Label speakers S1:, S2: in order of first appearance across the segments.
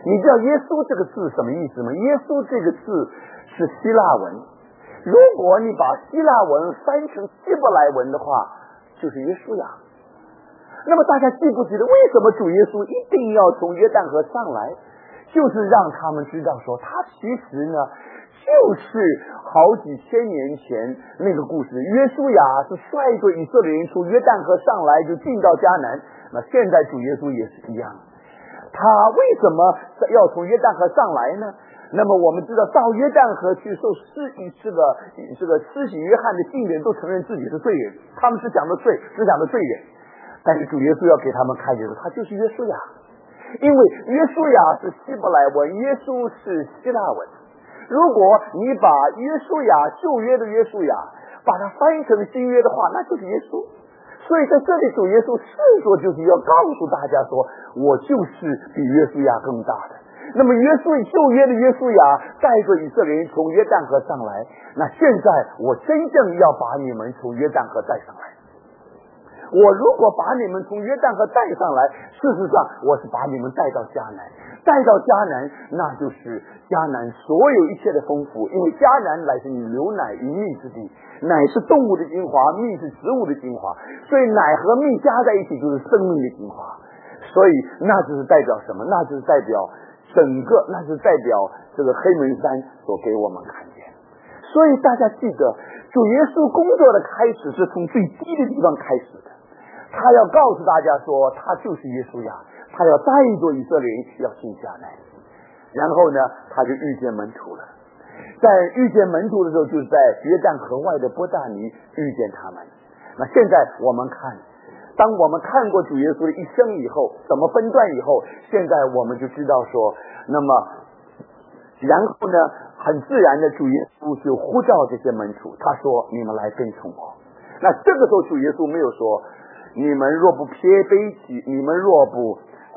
S1: 你知道耶稣这个字什么意思吗？耶稣这个字是希腊文，如果你把希腊文翻成希伯来文的话，就是耶稣呀。那么大家记不记得为什么主耶稣一定要从约旦河上来？就是让他们知道说，他其实呢就是好几千年前那个故事，约书亚是率着以色列人从约旦河上来就进到迦南，那现在主耶稣也是一样，他为什么要从约旦河上来呢？那么我们知道到约旦河去受施洗约翰的信人都承认自己是罪人，他们是讲的罪，是讲的罪人，但是主耶稣要给他们看见他就是约书亚，因为约书亚是希伯来文，耶稣是希腊文。如果你把约书亚旧约的约书亚把它翻译成新约的话，那就是耶稣。所以在这里主耶稣是说就是要告诉大家说，我就是比约书亚更大的。那么旧约的约书亚带着以色列人从约旦河上来，那现在我真正要把你们从约旦河带上来。我如果把你们从约旦河带上来，事实上我是把你们带到迦南，带到迦南，那就是迦南所有一切的丰富，因为迦南乃是流奶与蜜之地，奶是动物的精华，蜜是植物的精华，所以奶和蜜加在一起就是生命的精华，所以那就是代表什么？那就是代表那是代表这个黑门山所给我们看见。所以大家记得主耶稣工作的开始是从最低的地方开始的，他要告诉大家说他就是耶稣呀，他要带着以色列人要进迦南。然后呢他就遇见门徒了，在遇见门徒的时候就是在约旦河外的伯大尼遇见他们。那现在我们看，当我们看过主耶稣的一生以后，怎么分段以后，现在我们就知道说，那么然后呢很自然的主耶稣就呼召这些门徒，他说你们来跟从我。那这个时候主耶稣没有说你们若不撇背起，你们若不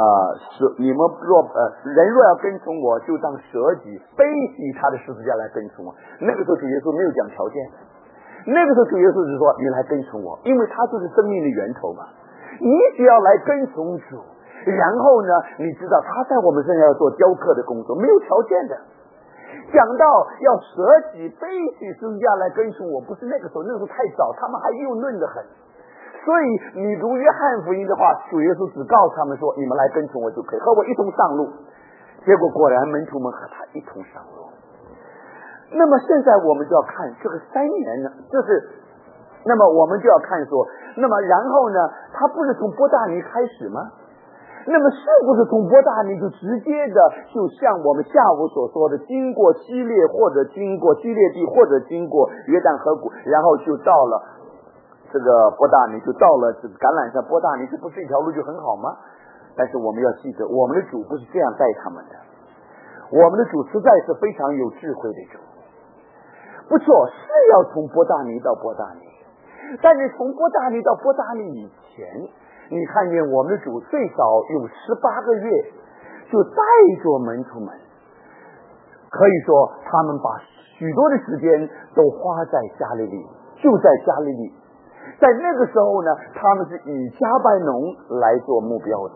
S1: 人若要跟从我，就当舍己背起他的十字架来跟从我。那个时候主耶稣没有讲条件，那个时候主耶稣只说你来跟从我，因为他就是生命的源头嘛。你只要来跟从主，然后呢你知道他在我们身上要做雕刻的工作，没有条件的。讲到要舍己背起十字架来跟从我，不是那个时候，那个时候太早，他们还幼嫩得很。所以你读约翰福音的话，主耶稣只告诉他们说你们来跟从我就可以，和我一同上路。结果果然门徒们和他一同上路。那么现在我们就要看这个3年呢，那么我们就要看说，那么然后呢他不是从伯大尼开始吗？那么是不是从伯大尼就直接的就像我们下午所说的，经过基列或者经过基列地或者经过约旦河谷，然后就到了这个伯大尼，就到了这个橄榄山伯大尼，这不是一条路就很好吗？但是我们要记得，我们的主不是这样带他们的，我们的主实在是非常有智慧的主。不错，是要从伯大尼到伯大尼，但是从伯大尼到伯大尼以前，你看见我们的主最少有18个月就带着门徒们，可以说他们把许多的时间都花在加利利，就在加利利。在那个时候呢，他们是以加百农来做目标的，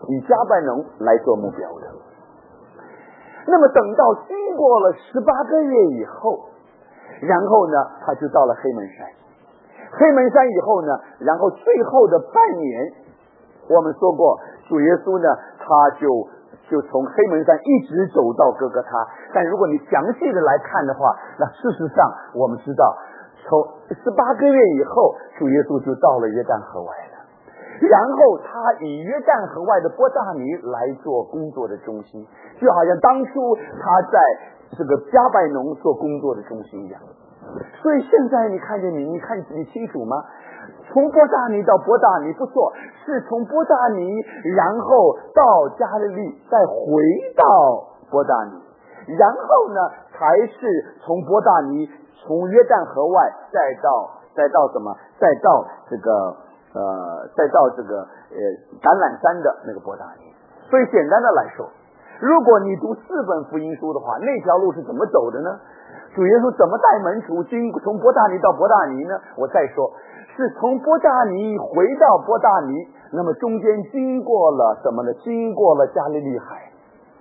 S1: 那么等到经过了18个月以后，然后呢他就到了黑门山以后呢，然后最后的半年，我们说过主耶稣呢他就从黑门山一直走到哥哥他。但如果你详细的来看的话，那事实上我们知道从18个月以后，主耶稣就到了约旦河外了，然后他以约旦河外的伯大尼来做工作的中心，就好像当初他在这个加百农做工作的中心一样。所以现在你看见你清楚吗？从伯大尼到伯大尼不错，是从伯大尼然后到加利利，再回到伯大尼，然后呢才是从伯大尼从约旦河外再到这个橄榄山的那个伯大尼。所以简单的来说，如果你读4本福音书的话，那条路是怎么走的呢？主耶稣怎么带门徒从伯大尼到伯大尼呢？我再说，是从伯大尼回到伯大尼，那么中间经过了什么呢？经过了加利利海。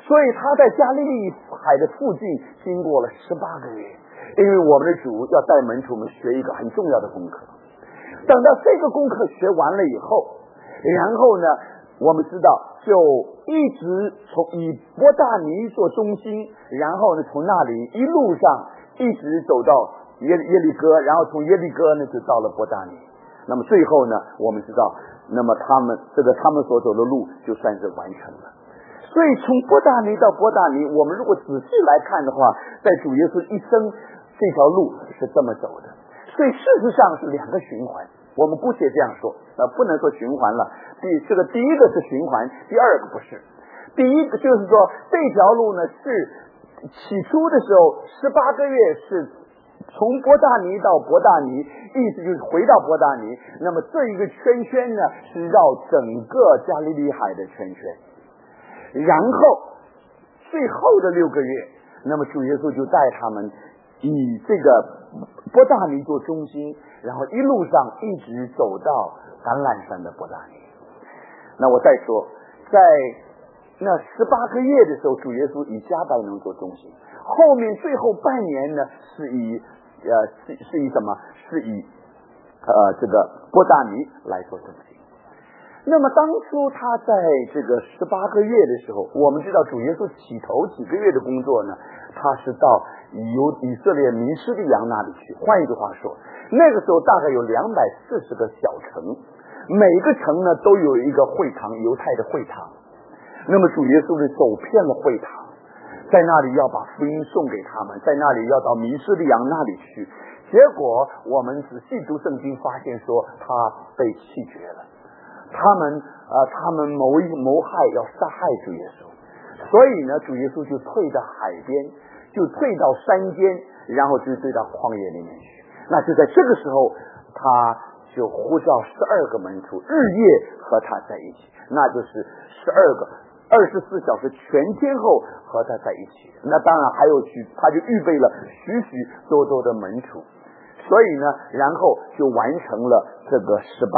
S1: 所以他在加利利海的附近经过了18个月，因为我们的主要带门徒们学一个很重要的功课。等到这个功课学完了以后，然后呢，我们知道就一直以伯大尼做中心，然后呢从那里一路上一直走到耶利哥，然后从耶利哥呢就到了伯大尼。那么最后呢，我们知道，那么他们所走的路就算是完成了。所以从伯大尼到伯大尼，我们如果仔细来看的话，在主耶稣一生这条路是这么走的。所以事实上是2个循环，我们姑且这样说，不能说循环了。第一个是循环，第二个不是。第一个就是说这条路呢是起初的时候18个月是从伯大尼到伯大尼，意思就是回到伯大尼。那么这一个圈圈呢是绕整个加利利海的圈圈。然后最后的6个月，那么主耶稣就带他们以这个伯大尼做中心，然后一路上一直走到橄榄山的伯大尼。那我再说，在那18个月的时候，主耶稣以加百农做中心，后面最后半年呢是以什么？是以这个伯大尼来做中心。那么当初他在这个18个月的时候，我们知道主耶稣起头几个月的工作呢，他是到以色列民施利阳那里去。换一句话说，那个时候大概有240个小城，每个城呢都有一个会堂，犹太的会堂。那么主耶稣就走遍了会堂，在那里要把福音送给他们，在那里要到民施利阳那里去。结果我们仔细读圣经发现说他被弃绝了，他们谋害要杀害主耶稣，所以呢主耶稣就退到海边，就退到山间，然后就退到旷野里面去。那就在这个时候，他就呼召12个门徒，日夜和他在一起，那就是12个24小时全天候和他在一起。那当然还有他就预备了许许多多的门徒。所以呢，然后就完成了这个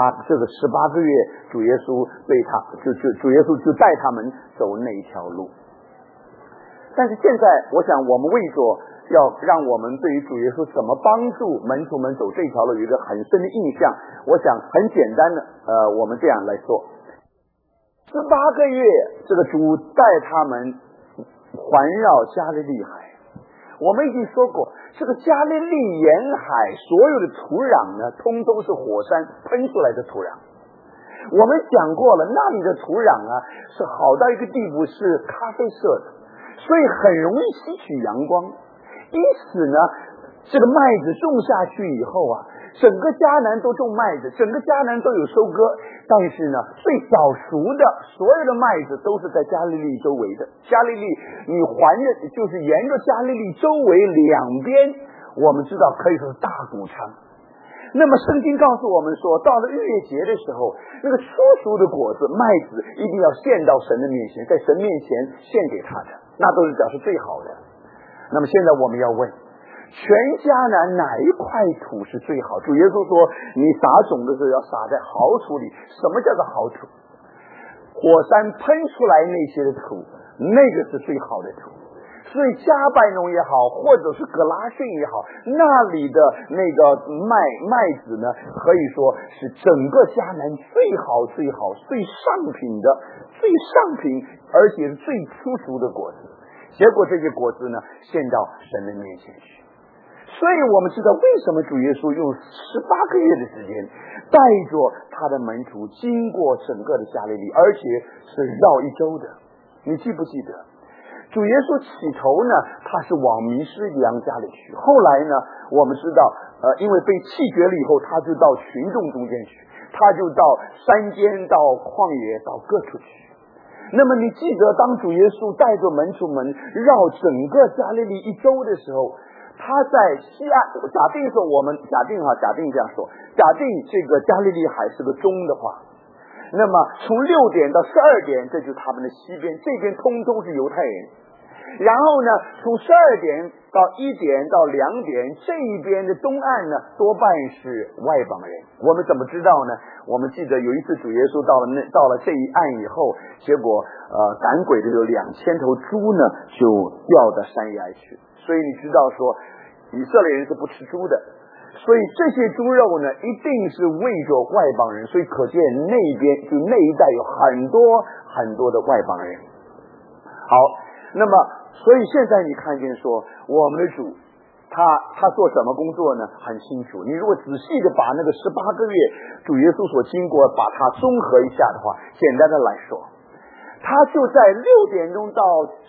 S1: 18个月，主耶稣主耶稣就带他们走那一条路。但是现在我想我们为着要让我们对于主耶稣怎么帮助门徒们走这条路有一个很深的印象，我想很简单的我们这样来说，18个月这个主带他们环绕加利利海。我们已经说过，这个加利利沿海所有的土壤呢，通通是火山喷出来的土壤。我们讲过了，那里的土壤啊是好到一个地步，是咖啡色的，所以很容易吸取阳光。因此呢，这个麦子种下去以后啊，整个迦南都种麦子，整个迦南都有收割。但是呢，最早熟的所有的麦子都是在加利利周围的。加利利你就是沿着加利利周围2边，我们知道可以说是大谷仓。那么圣经告诉我们说，到了逾越节的时候，那个初熟的果子麦子一定要献到神的面前，在神面前献给他的，那都是表示最好的。那么现在我们要问，全迦南哪一块土是最好？主耶稣说，你撒种的时候要撒在好土里。什么叫做好土？火山喷出来那些的土，那个是最好的土。所以加百农也好，或者是格拉逊也好，那里的那个麦子呢，可以说是整个迦南最好最上品，而且是最初熟的果子。结果这些果子呢，献到神的面前去。所以我们知道为什么主耶稣用18个月的时间带着他的门徒经过整个的加利利，而且是绕一周的。你记不记得主耶稣起头呢，他是往民施利阳家里去，后来呢我们知道因为被弃绝了以后，他就到群众中间去，他就到山间，到旷野，到各处去。那么你记得当主耶稣带着门徒们绕整个加利利一周的时候，他在西岸，假定这样说，假定这个加利利海是个钟的话，那么从6点到12点，这就是他们的西边，这边通通是犹太人。 然后呢，从12点到1点到2点，这一边的东岸呢，多半是外邦人。我们怎么知道呢？我们记得有一次主耶稣到了这一岸以后，结果赶鬼的有2000头猪呢，就掉到山崖去。所以你知道说，以色列人是不吃猪的，所以这些猪肉呢，一定是喂着外邦人。所以可见那边就那一带有很多很多的外邦人。好，那么所以现在你看见说，我们的主他做什么工作呢？很清楚。你如果仔细的把那个18个月主耶稣所经过，把它综合一下的话，简单的来说，他就在6点钟到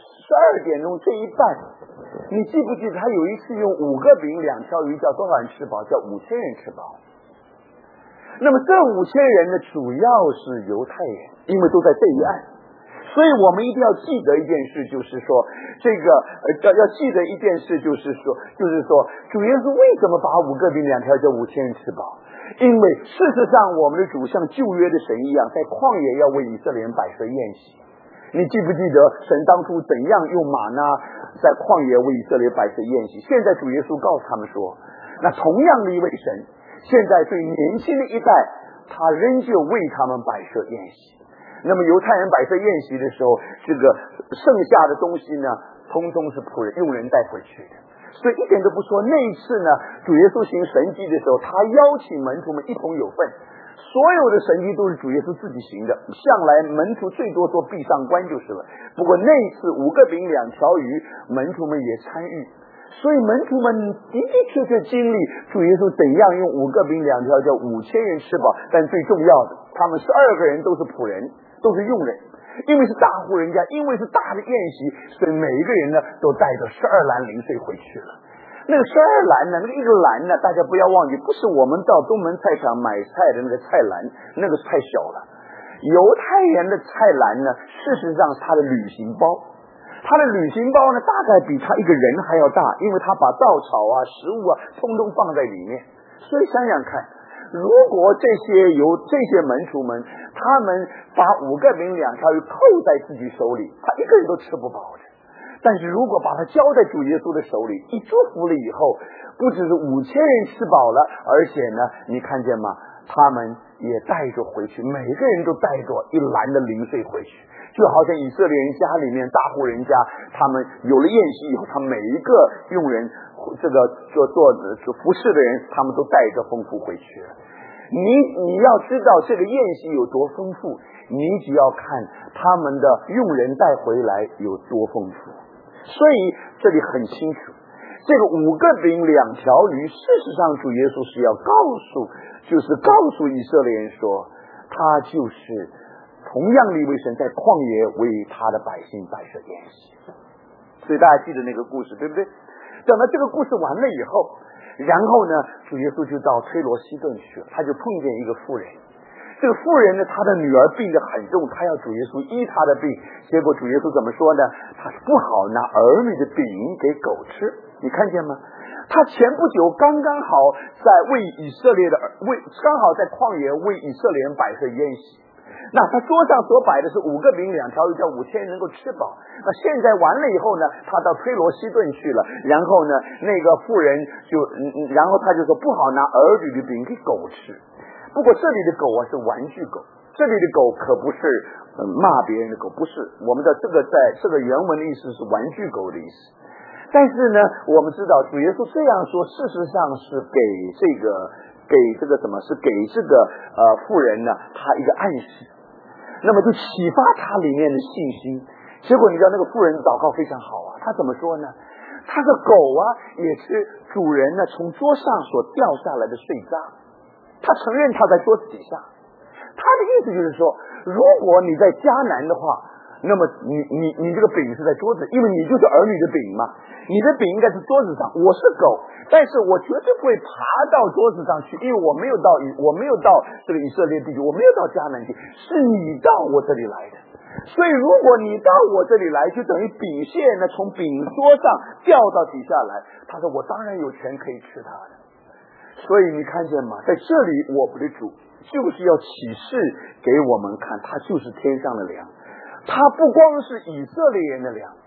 S1: 12点钟这一半。你记不记得他有一次用5个饼2条鱼叫多少人吃饱？叫5000人吃饱。那么这5000人呢，主要是犹太人，因为都在这一岸。所以我们一定要记得一件事，就是说这个要记得一件事，就是说主耶稣为什么把5个饼2条叫5000人吃饱？因为事实上我们的主像旧约的神一样，在旷野要为以色列人摆设宴席。你记不记得神当初怎样用玛纳在旷野为以色列摆设宴席？现在主耶稣告诉他们说，那同样的一位神，现在对年轻的一代，他仍旧为他们摆设宴席。那么犹太人摆设宴席的时候，这个剩下的东西呢，通通是仆人用人带回去的。所以一点都不说。那一次呢，主耶稣行神迹的时候，他邀请门徒们一同有份。所有的神迹都是主耶稣自己行的，向来门徒最多做闭上关就是了。不过那一次5个饼2条鱼，门徒们也参与。所以门徒们的的确确经历主耶稣怎样用5个饼2条叫5000人吃饱。但最重要的，他们12个人都是仆人，都是佣人，因为是大户人家，因为是大的宴席，所以每一个人呢都带着12篮零碎回去了。那个12篮呢，那个一个篮呢，大家不要忘记，不是我们到东门菜场买菜的那个菜篮，那个太小了。犹太人的菜篮呢，事实上是他的旅行包，他的旅行包呢，大概比他一个人还要大，因为他把稻草啊、食物啊，通通放在里面。所以想想看，如果这些门徒们，他们把5个饼2条鱼扣在自己手里，他一个人都吃不饱的。但是如果把它交在主耶稣的手里，一祝福了以后，不只是5000人吃饱了，而且呢，你看见吗？他们也带着回去，每个人都带着一篮的零碎回去，就好像以色列人家里面大户人家，他们有了宴席以后，他每一个佣人这个做服侍的人，他们都带着丰富回去了。你要知道这个宴席有多丰富，你只要看他们的佣人带回来有多丰富。所以这里很清楚，这个5个饼2条鱼，事实上主耶稣是要告诉以色列人说，他就是同样的一位神，在旷野为他的百姓摆设宴席。所以大家记得那个故事，对不对？等到这个故事完了以后，然后呢，主耶稣就到推罗西顿去了，他就碰见一个妇人。这个妇人呢，她的女儿病得很重，她要主耶稣医她的病。结果主耶稣怎么说呢？他说不好拿儿女的饼给狗吃。你看见吗？他前不久刚刚好在刚好在旷野为以色列人摆设宴席。那他桌上所摆的是5个饼2条鱼，叫5000人能够吃饱。那现在完了以后呢，他到推罗西顿去了，然后呢，那个妇人然后他就说不好拿儿女的饼给狗吃。不过这里的狗啊是玩具狗，这里的狗可不是骂别人的狗，不是。我们的这个在这个原文的意思是玩具狗的意思。但是呢，我们知道主耶稣这样说，事实上是给这个妇人呢，他一个暗示，那么就启发他里面的信心。结果你知道那个妇人祷告非常好啊，他怎么说呢？他的狗啊也是主人呢从桌上所掉下来的碎渣。他承认他在桌子底下，他的意思就是说，如果你在迦南的话，那么你这个饼是在桌子，因为你就是儿女的饼嘛，你的饼应该是桌子上。我是狗，但是我绝对不会爬到桌子上去，因为我没有到这个以色列地区，我没有到迦南地，是你到我这里来的。所以如果你到我这里来，就等于饼屑呢从饼桌上掉到底下来。他说我当然有权可以吃它的。所以你看见吗？在这里我们的主就是要启示给我们看，他就是天上的粮，他不光是以色列人的粮，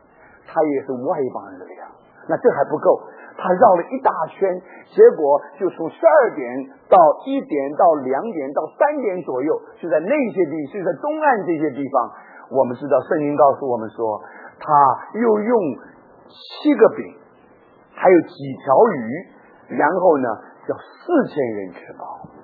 S1: 他也是外邦人的粮。那这还不够，他绕了一大圈，结果就从12点到1点到2点到3点左右，就在那些地，就在东岸这些地方。我们知道圣经告诉我们说，他又用7个饼还有几条鱼，然后呢叫4000人吃饱。